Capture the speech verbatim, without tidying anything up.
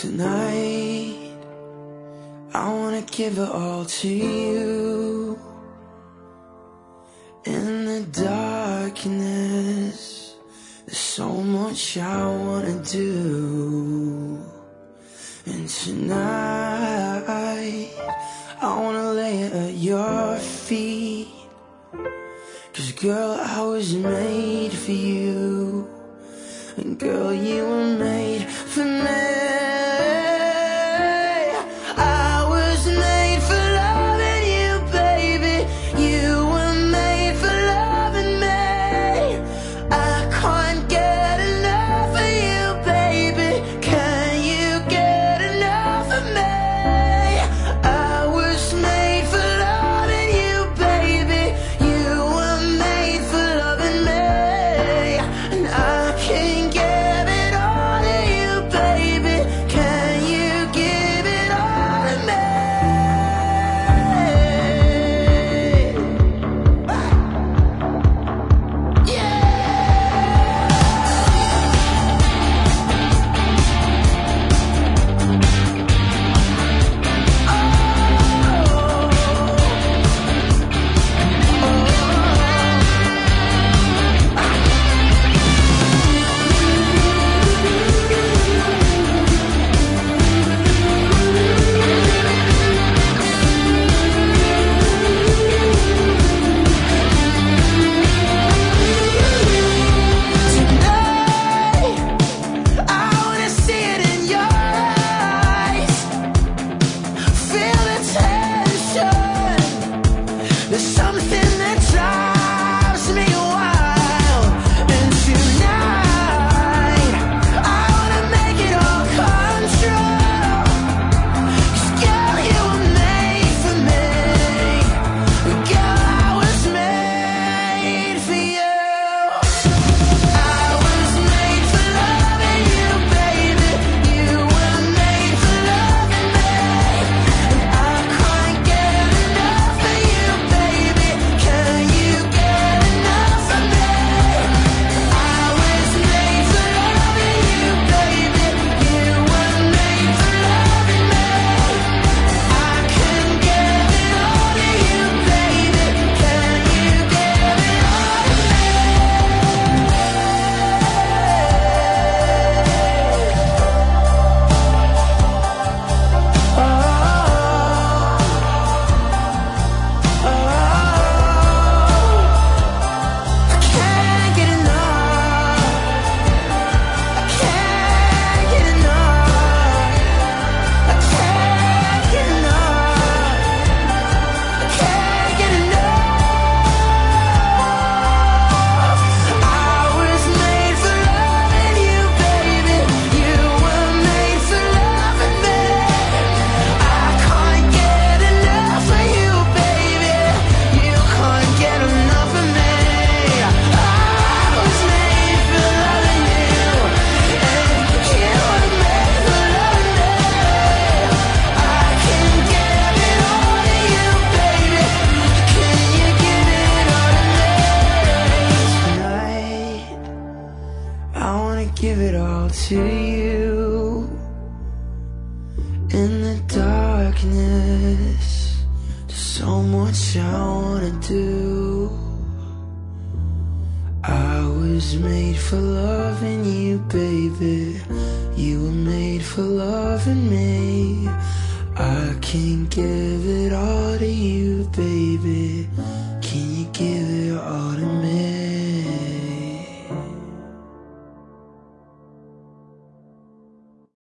Tonight, I wanna give it all to you. In the darkness, there's so much I wanna do. And tonight, I wanna lay at your feet. 'Cause girl, I was made for you. And girl, you were made for me. Give it all to you. In the darkness, there's so much I wanna do. I was made for loving you, baby. You were made for loving me. I can give it all to you, baby. Can you give it all